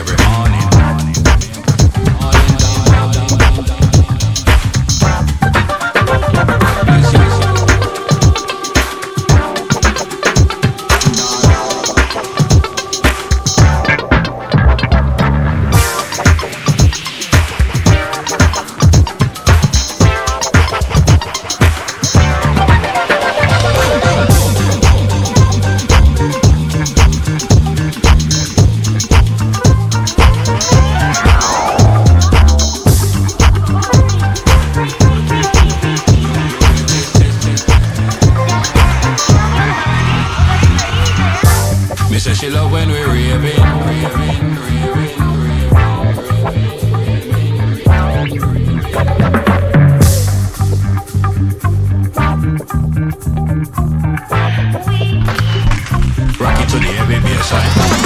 every morning. Me say she love when we raving. Rock it to the heavy bass line.